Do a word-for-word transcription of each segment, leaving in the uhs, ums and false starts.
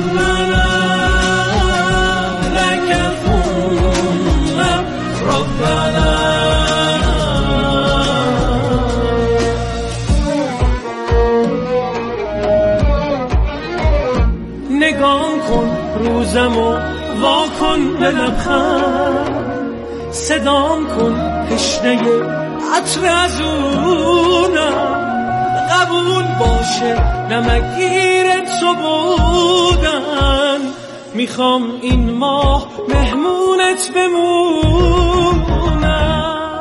ربنا لك الحمد ربنا. نگاه کن روزمو وا کن به لبخند، صدام کن تشنه عطر از اونم، قبول باشه نمگیر تو بودن، میخوام این ماه مهمونت بمونم.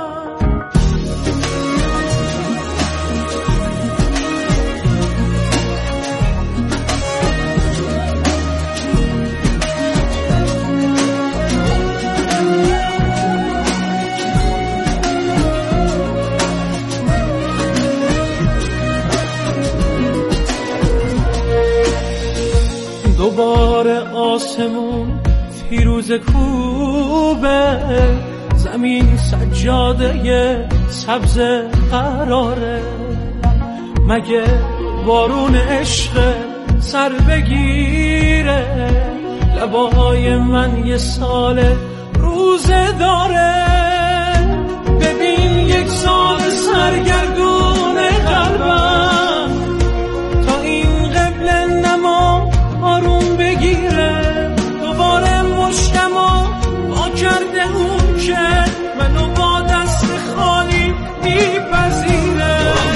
دوباره آسمون فیروز کوبه، زمین سجاده سبز قراره، مگه بارون عشق سر بگیره، لبای من یه سال روزه داره، ببین یک سال سرگردون قلبم تا این قبل نما آروم بگیره، دوباره مشتمو با کرده اون که منو با دست خالی میپذیره.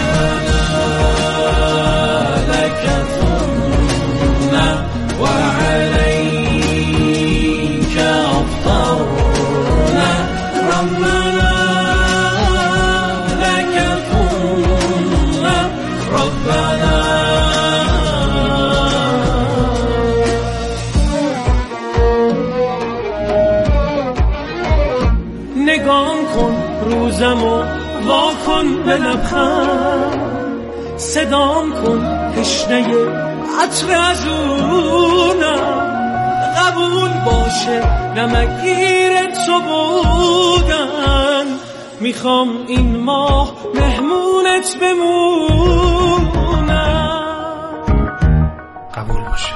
لک الحمد و علیک افطرنا ربنا لک الحمد ربنا. نگام کن روزمو وا کن به لبخند، صدام کن تشنه عطر از اونم، قبول باشه نمگیر تو بودن، میخوام این ماه مهمونت بمونم. قبول باشه.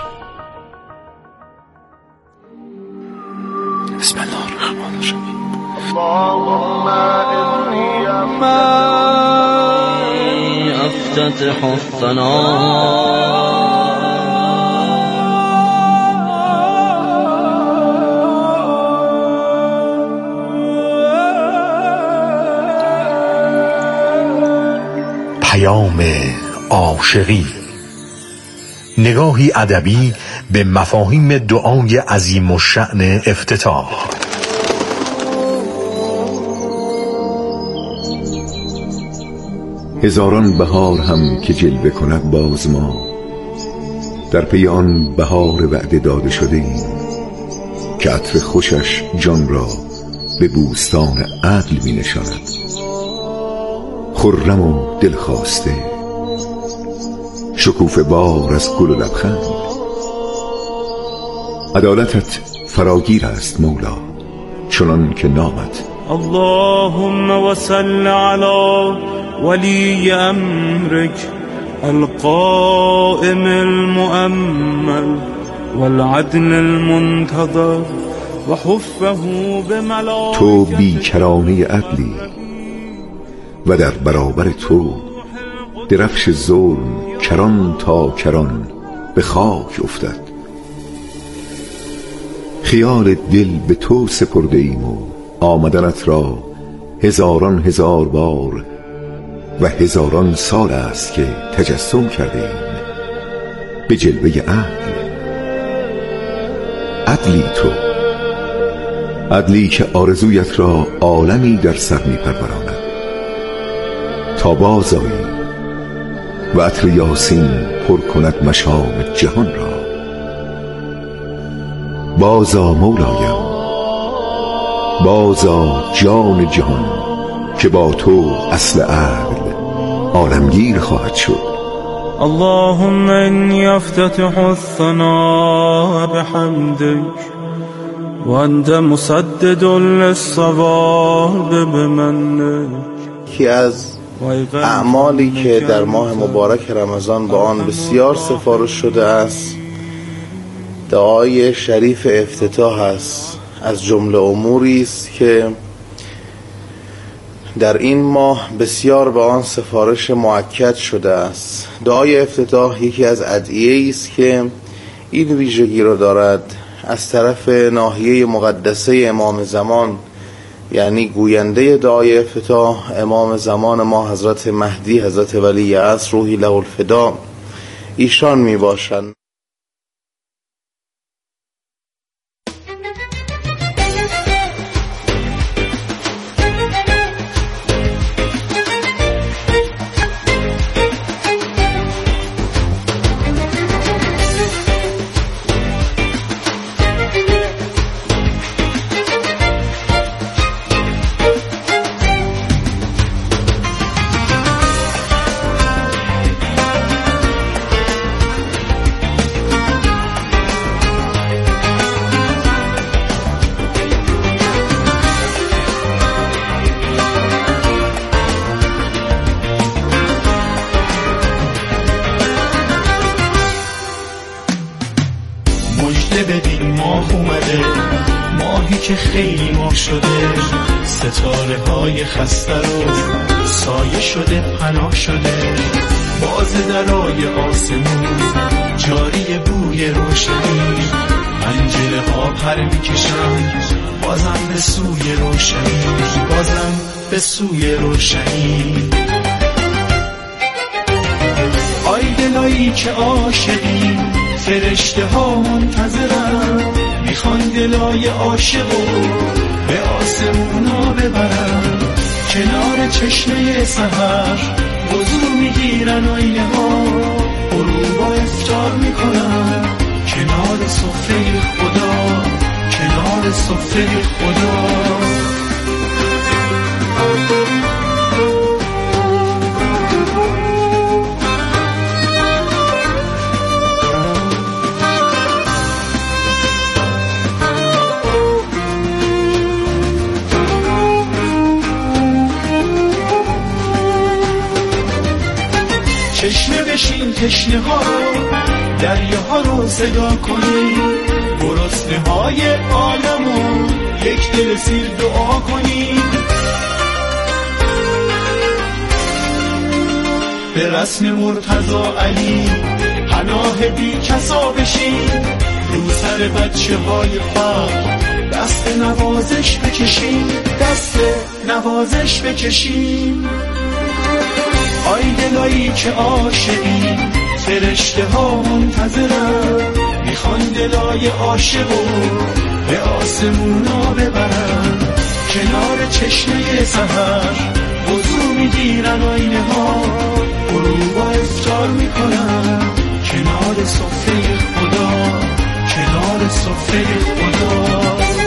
بسم الله الرحمن الرحیم. اللهم إني أفتتح الثناء پیام عاشقی، نگاهی ادبی به مفاهیم دعای عظیم الشأن افتتاح. هزاران بهار هم که جلوه کند باز ما، در پی آن بهار وعده داده شده ایم که عطر خوشش جان را به بوستان عدل می نشاند. خرم و دلخواسته، شکوفه بار از گل و لبخند، عدالتت فراگیر است مولا چنان که نامت. اللهم وصل على ولي أمرك القائم المؤمل والعدل المنتظر وحفه بملائكته. تو بیکرانه عدلی و در برابر تو درفش ظلم کران تا کران به خاک افتد. خیال دل به تو سپرده ایم و آمدنت را هزاران هزار بار و هزاران سال است که تجسم کرده ایم به جلوه عدل. عدلی تو، عدلی که آرزویت را عالمی در سر می پروراند تا بازآیی و عطر یاسین پر کند مشام جهان را. بازآ مولایم، بازآ جان جهان که با تو اصل عدل عالمگیر خواهد شد. اللهم إني أفتتح الثناء بحمدك وأنت مسدد للصواب بمنك. یکی از اعمالی که در ماه مبارک رمضان با آن بسیار سفارش شده است دعای شریف افتتاح است از جمله اموری است که در این ماه بسیار به آن سفارش مؤکد شده است. دعای افتتاح یکی از ادعیه‌ای است که این ویژگی را دارد از طرف ناحیه مقدسه امام زمان، یعنی گوینده دعای افتتاح امام زمان ما حضرت مهدی حضرت ولی عصر روحی له الفدا، ایشان می باشند. ببین ماه اومده، ماهی که خیلی ماه شده، ستاره های خسته رو سایه شده پناه شده، باز درای آسمون جاری بوی روشنی، پنجره ها پر میکشن بازم به سوی روشنی، بازم به سوی روشنی. آی دلایی که عاشقی، فرشته ها منتظرن، میخوان دلای عاشقو به آسمونا ببرن، کنار چشمه سحر وضو میگیرن آینه ها، غروبا افطار میکنن کنار سفره خدا، کنار سفره خدا. تشنه بشین تشنه ها رو، دریا ها رو صدا کنیم، گرسنه های عالمو یک دل سیر دعا کنیم، به رسم مرتضی علی پناه بی کسا بشیم، رو سر بچه های فقر دست نوازش بکشیم، دست نوازش بکشیم. آی دلایی که عاشقی، فرشته ها منتظرن، میخوان دلای عاشقو به آسمونا ببرن، کنار چشمه سحر وضو میگیرن آینه ها، غروبا افطار میکنن کنار سفره خدا، کنار سفره خدا.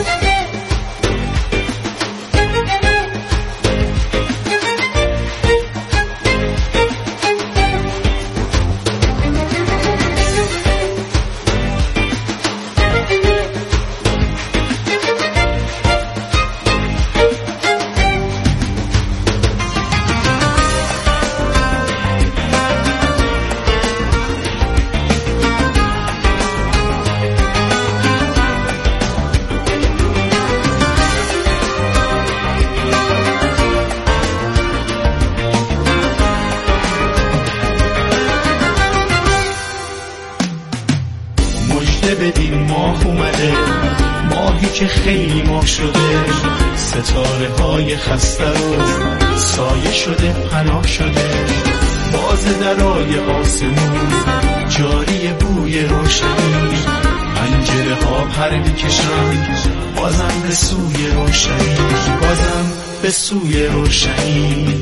بدین ماه اومده، ماهی که خیلی ماه شده، ستاره های خسته رو سایه شده پناه شده، باز درای آسمون جاری بوی روشنی، پنجره ها پر میکشن بازم به سوی روشنی، بازم به سوی روشنی.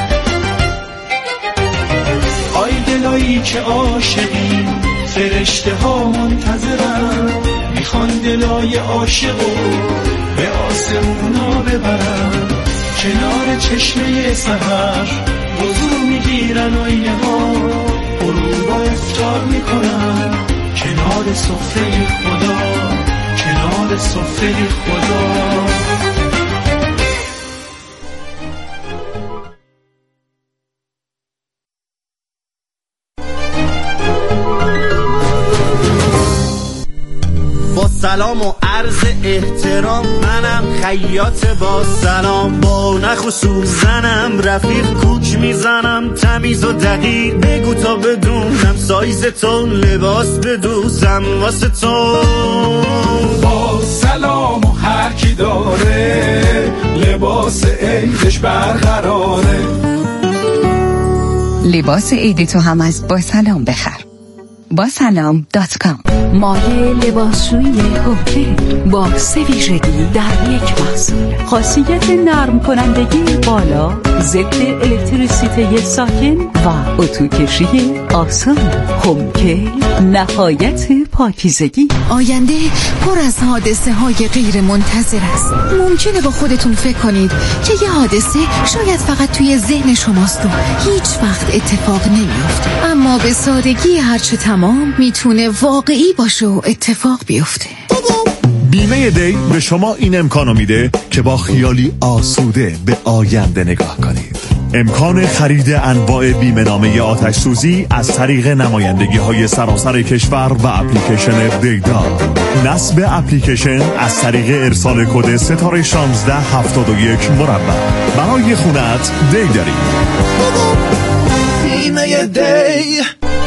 آی دلایی که عاشقی، فرشته ها منتظرن، میخوان دلای عاشقو به آسمونا ببرن، کنار چشمه سحر وضو میگیرن آینه ها، غروبا افطار میکنن کنار سفره خدا، کنار سفره خدا. سلام و عرض احترام، منم خیاط با سلام، با نخ و سوزنم رفیق کوک میزنم تمیز و دقیق، بگو تا بدونم سایز تو، لباس بدوزم واسه تو. با سلام و هر کی داره لباس عیدش برقراره. لباس عید تو هم از با سلام بخر. با سلام دات کام. مایه لباسشویی هوکه با سه ویژگی در یک محصول. خاصیت نرم کنندگی بالا، ضد الکتریسیته ساکن و اتوکشی آسان. هوکه نهایت پاکیزگی. آینده پر از حادثه های غیر منتظر است. ممکنه با خودتون فکر کنید که یه حادثه شاید فقط توی ذهن شماست و هیچ وقت اتفاق نمیفته، اما به سادگی هرچه تمام میتونه واقعی باشه و اتفاق بیفته. بیمه دی به شما این امکانو میده که با خیالی آسوده به آینده نگاه کنید. امکان خرید انواع بیمه نامه آتش سوزی از طریق نمایندگی های سراسر کشور و اپلیکیشن دیدا. نصب اپلیکیشن از طریق ارسال کد ستاره شانزده هفتاد و یک مربع. برای خونت دی داریم. بیمه دی.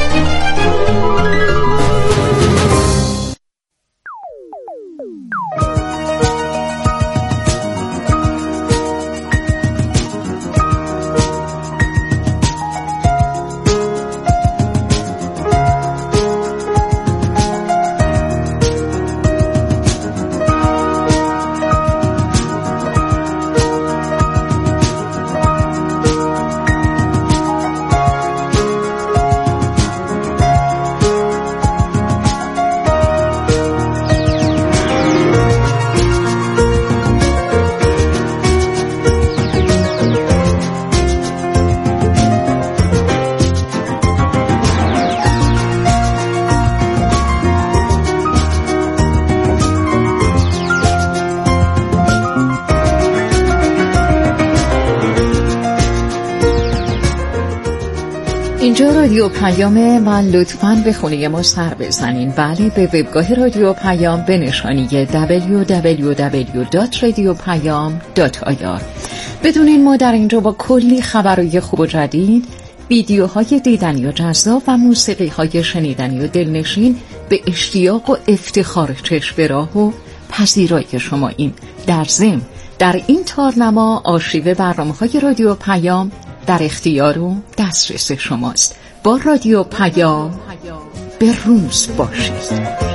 اینجا رادیو پیامه و لطفاً به خونه ما سر بزنین. بله، به وبگاه رادیو پیام به نشانی دبلیو دبلیو دبلیو دات رادیو پیام دات آی آر. بدونین ما در اینجا با کلی خبرهای خوب و جدید، ویدیوهای دیدنی و جذاب و موسیقی‌های شنیدنی و دلنشین به اشتیاق و افتخار چشم به راه و پذیرایی شما این در ضمن در این تارنما آرشیو برنامه‌های رادیو پیام در اختیار و دسترس شماست. با رادیو پیام به روز باشید.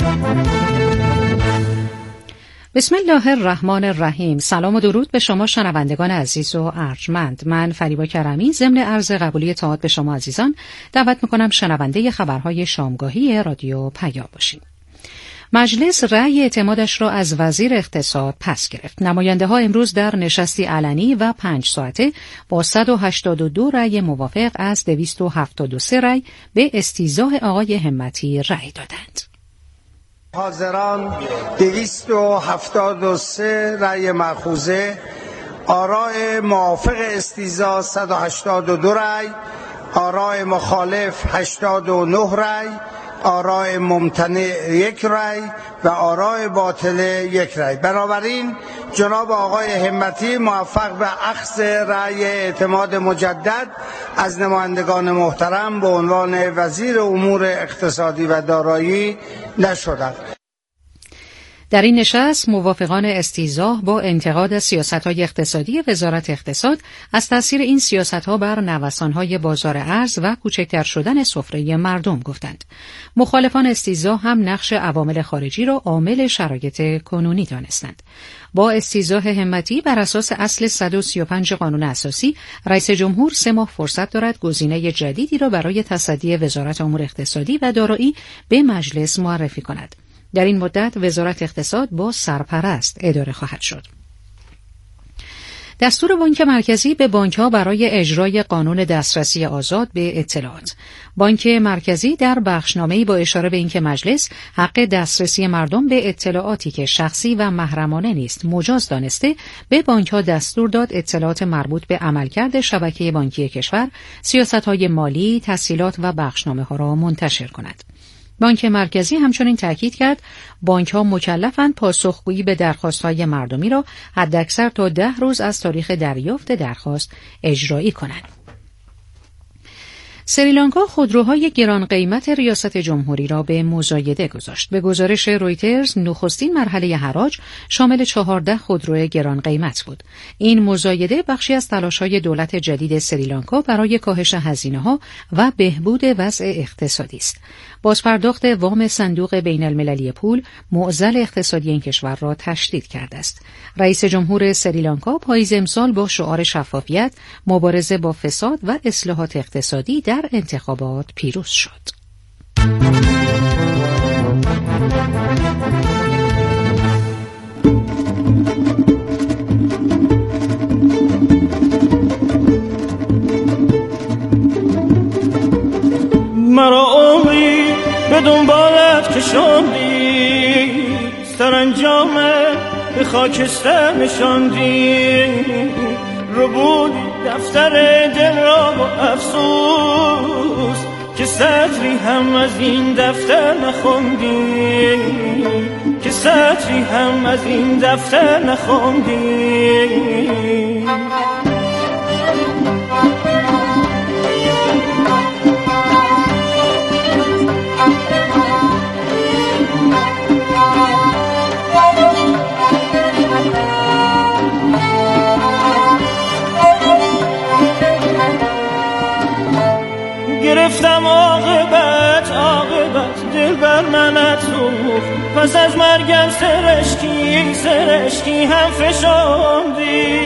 بسم الله الرحمن الرحیم. سلام و درود به شما شنوندگان عزیز و ارجمند. من فریبا کرمی ضمن عرض قبولی اطاعت به شما عزیزان دعوت میکنم شنونده خبرهای شامگاهی رادیو پیام باشید. مجلس رأی اعتمادش را از وزیر اقتصاد پس گرفت. نماینده ها امروز در نشستی علنی و پنج ساعته با صد و هشتاد و دو رأی موافق از دویست و هفتاد و سه رأی به استیضاح آقای همتی رأی دادند. حاضران دویست و هفتاد و سه رأی مأخوذه، آراء موافق استیضاح صد و هشتاد و دو رأی، آراء مخالف هشتاد و نه رأی، آراء ممتنع یک رأی و آراء باطله یک رأی. بنابراین جناب آقای همتی موفق به اخذ رأی اعتماد مجدد از نمایندگان محترم به عنوان وزیر امور اقتصادی و دارایی نشدند. در این نشست موافقان استیضاح با انتقاد سیاست‌های اقتصادی وزارت اقتصاد از تأثیر این سیاست‌ها بر نوسان‌های بازار ارز و کوچکتر شدن سفره مردم گفتند. مخالفان استیضاح هم نقش عوامل خارجی را عامل شرایط کنونی دانستند. با استیضاح همتی بر اساس اصل صد و سی و پنج قانون اساسی، رئیس جمهور سه ماه فرصت دارد گزینه جدیدی را برای تصدی وزارت امور اقتصادی و دارایی به مجلس معرفی کند. در این مدت وزارت اقتصاد با سرپرست اداره خواهد شد. دستور بانک مرکزی به بانک‌ها برای اجرای قانون دسترسی آزاد به اطلاعات. بانک مرکزی در بخشنامه‌ای با اشاره به اینکه مجلس حق دسترسی مردم به اطلاعاتی که شخصی و محرمانه نیست مجاز دانسته، به بانک‌ها دستور داد اطلاعات مربوط به عملکرد شبکه بانکی کشور، سیاست‌های مالی، تسهیلات و بخشنامه‌ها را منتشر کند. بانک مرکزی همچنین تاکید کرد بانک‌ها مکلفند پاسخگویی به درخواست‌های مردمی را حداکثر تا ده روز از تاریخ دریافت درخواست اجرایی کنند. سریلانکا خودروهای گران قیمت ریاست جمهوری را به مزایده گذاشت. به گزارش رویترز نخستین مرحله حراج شامل چهارده خودرو گران قیمت بود. این مزایده بخشی از تلاش‌های دولت جدید سریلانکا برای کاهش هزینه‌ها و بهبود وضع اقتصادی است. بازپرداخت وام صندوق بین المللی پول معضل اقتصادی این کشور را تشدید کرده است. رئیس جمهور سریلانکا پاییز امسال با شعار شفافیت، مبارزه با فساد و اصلاحات اقتصادی در انتخابات پیروز شد. مرا عمری به دنبالت کشاندی، سرانجام به خاکستر نشاندی، رو بود دفتر دل را با افسوس که سطری هم از این دفتر نخوندی، که سطری هم از این دفتر نخوندی. گرفتم عاقبت عاقبت دل بر منت سوخت، پس از مرگم سرشکی سرشکی هم فشاندی.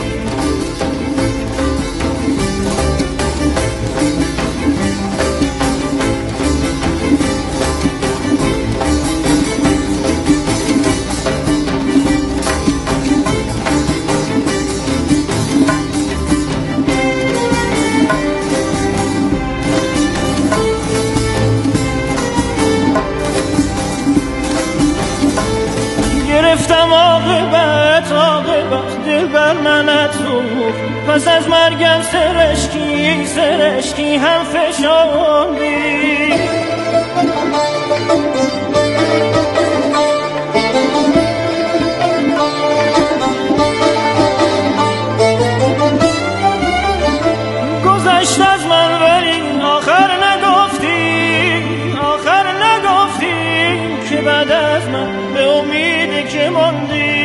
گرفتم عاقبت عاقبت دل بر منت سوخت، پس از مرگم سرشکی سرشکی هم فشاندی. گذشت از من ولی آخر نگفتی، آخر نگفتی که بعد از من به امید که ماندی.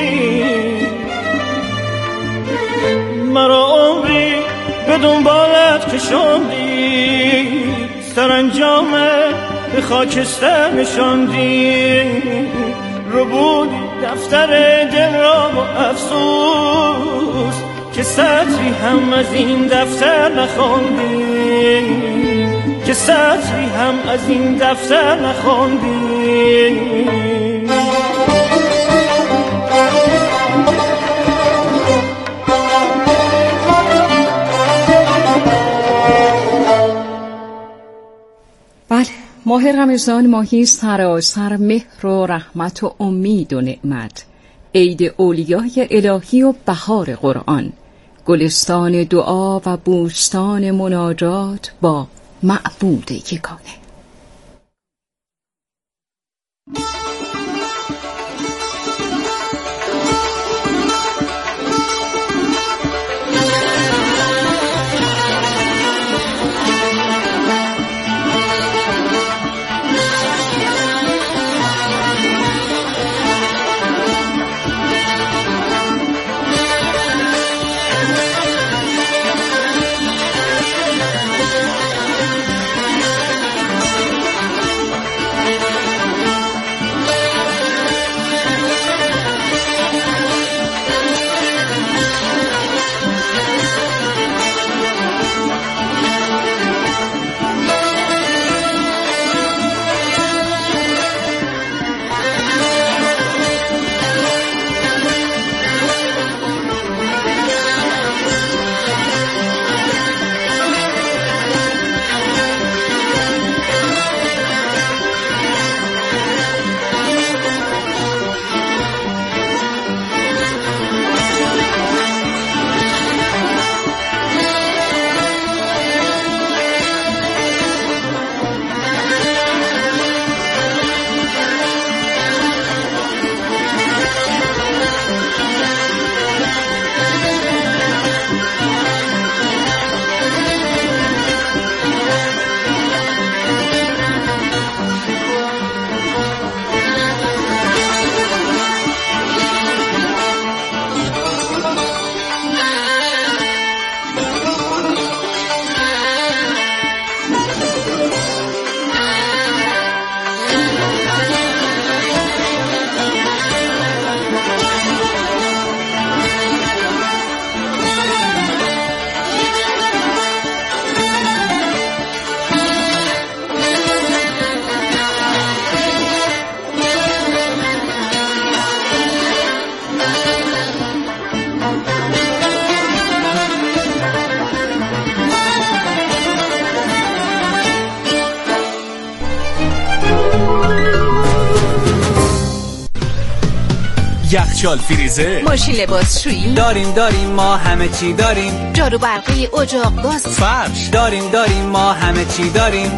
مرا عمری به دنبالت کشاندی، سرانجام به خاکستر نشاندی، رو بودی دفتر دل را با افسوس که سطری هم از این دفتر نخواندی، که سطری هم از این دفتر نخواندی. بله، ماه رمضان ماهی سراسر مهر و رحمت و امید و نعمت، عید اولیای الهی و بهار قرآن، گلستان دعا و بوستان مناجات با معبود یگانه. یخچال، فریزر، ماشین لباسشویی داریم داریم ما همه چی داریم. جارو برقی، اجاق، گاز، فرش داریم داریم ما همه چی داریم.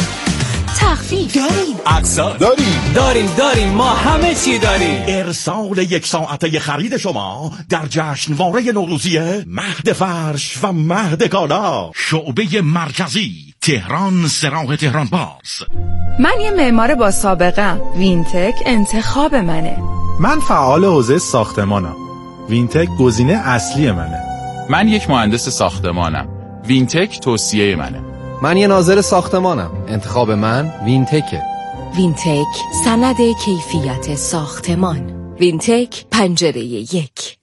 تخفیف داریم، اقساط داریم داریم داریم ما همه چی داریم. ارسال یک ساعته خرید شما در جشنواره نوروزی مهد فرش و مهد کالا، شعبه مرکزی تهران، سراح تهران باز. من یه معمار با سابقه، وینتک انتخاب منه. من فعال حوزه ساختمانم، وینتک گزینه اصلی منه. من یک مهندس ساختمانم، وینتک توصیه منه. من یه ناظر ساختمانم، انتخاب من وینتکه. وینتک سند کیفیت ساختمان. وینتک پنجره یک.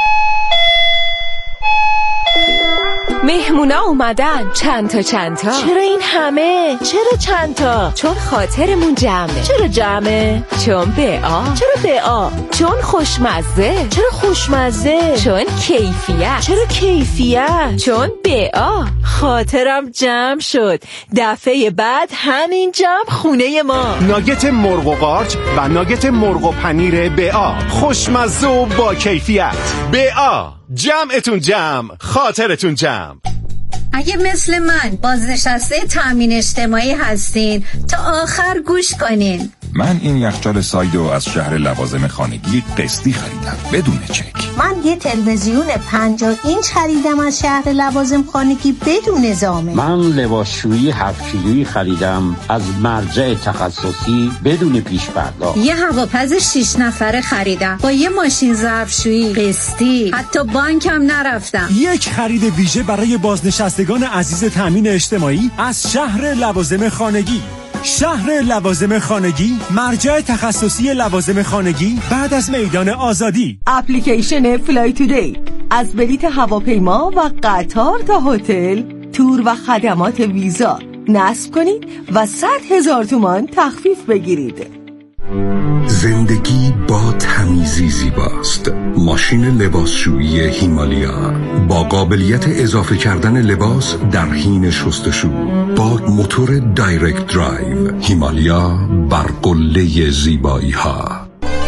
مهمونا اومدن، چند تا چند تا. چرا این همه؟ چرا چند تا؟ چون خاطرمون جمعه. چرا جمعه؟ چون بیا. چرا بیا؟ چون خوشمزه. چرا خوشمزه؟ چون کیفیت. چرا کیفیت؟ چون بیا. خاطرم جمع شد، دفعه بعد همین جمع خونه ما. ناگت مرغ و قارچ و ناگت مرغ و پنیر بیا، خوشمزه و با کیفیت. بیا، جمعتون جمع، خاطرتون جمع. اگه مثل من بازنشسته تامین اجتماعی هستین تا آخر گوش کنین. من این یخچال سایدو از شهر لوازم خانگی قسطی خریدم بدون چک. من یه تلویزیون پنجاه اینچ خریدم از شهر لوازم خانگی بدون زامن. من لباسشویی هفت کیلویی خریدم از مرجع تخصصی بدون پیش پرداخت. یه هواپز شش نفره خریدم با یه ماشین ظرفشویی قسطی، حتی بانکم نرفتم. یک خرید ویژه برای بازنشستگان عزیز تامین اجتماعی از شهر لوازم خانگی. شهر لوازم خانگی، مرجع تخصصی لوازم خانگی بعد از میدان آزادی. اپلیکیشن فلای تودی از بلیت هواپیما و قطار تا هتل، تور و خدمات ویزا نصب کنید و صد هزار تومان تخفیف بگیرید. زندگی با تمیزی زیباست. ماشین لباسشویی هیمالیا با قابلیت اضافه کردن لباس در حین شستشو با موتور دایرکت درایو. هیمالیا بر قله زیبایی ها.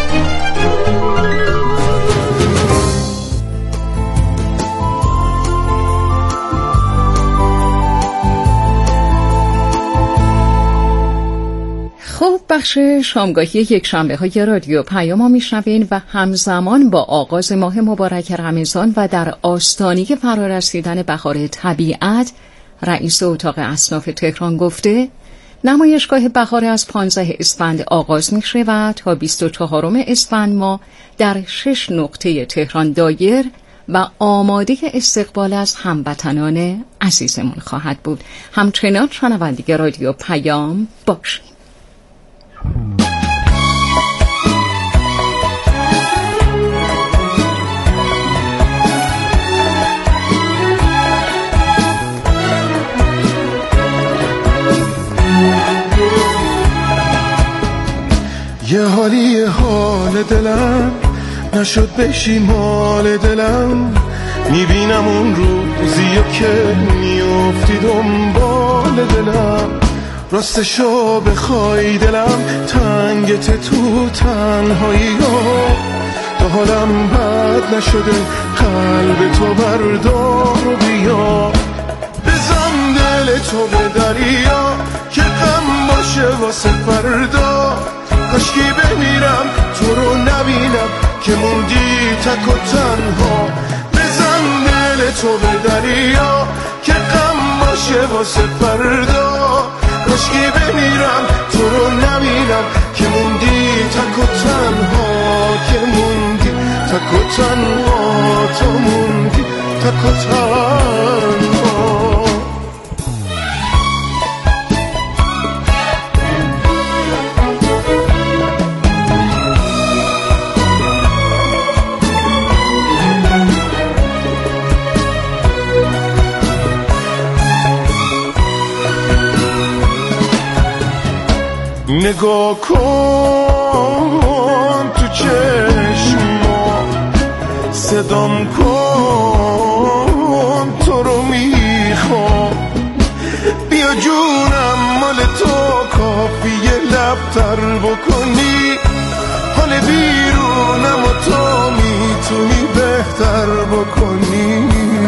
خب بخش شامگاهی یک شنبه های رادیو پیام ها میشنوین و همزمان با آغاز ماه مبارک رمضان و در آستانه فرارسیدن بهار طبیعت، رئیس اتاق اصناف تهران گفته نمایشگاه بهار از پانزده اسفند آغاز می شود تا بیست و چهارم اسفند ما در شش نقطه تهران دایر و آماده استقبال از هموطنان عزیزمون خواهد بود. همچنان شنونده رادیو پیام باشید. یه حالی حال دلم نشد بشی مال دلم، میبینم اون روزیو که میافتی دنبال دلم، راستشو بخوای دلم تنگت تو تنهایی ها، تا حالم بد نشده قلب تو بردار و بیا، بزن دل تو به دریا که غم باشه واسه فردا، کاشکی بمیرم تو رو نبینم که موندی تک و تنها، بزن دل تو به دریا که غم باشه واسه فردا، کاشکی بمیرم تو رو نبینم که موندی تک و تنها، که موندی تک و تنها، تو موندی تک و تنها. نگاه کن تو چشما، صدام کن تو رو میخوام، بیا جونم مال تو کافیه لبتر بکنی، حال بیرونم و تو میتونی بهتر بکنی،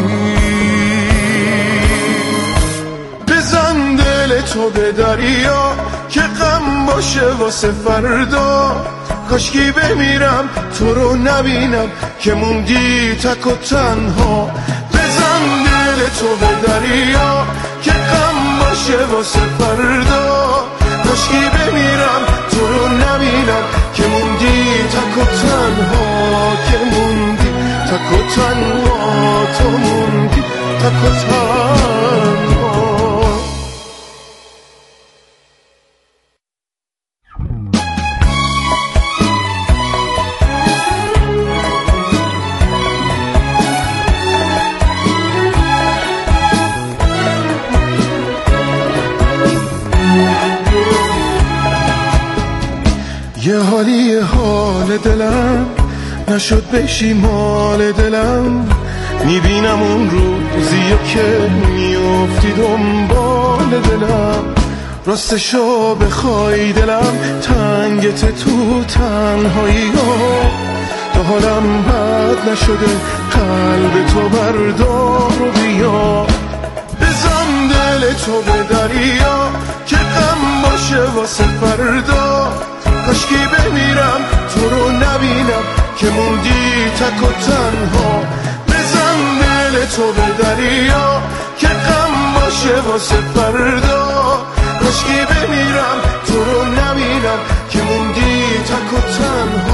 بزن دل تو به دریا که غم باشه واسه فردا، کاشکی بمیرم تو رو نبینم که موندی تک و تنها، بزن دل تو به دریا که غم باشه واسه فردا، کاشکی بمیرم تو رو نبینم که موندی تک و تنها، که موندی تک و تنها، تو موندی تک و تنها. یه حالی حال دلم نشد بشی مال دلم، میبینم اون روزیو که میافتی دنبال دلم، راستشو بخوای دلم تنگت تو تنهایی ها، تا حالم بد نشده قلب تو بردار و بیا، بزن دل تو به دریا که غم باشه واسه فردا، کاشکی بمیرم تو رو نبینم که موندی تک و تنها، بزن دل تو به دریا که غم باشه واسه فردا، کاشکی بمیرم تو رو نبینم که موندی تک و تنها.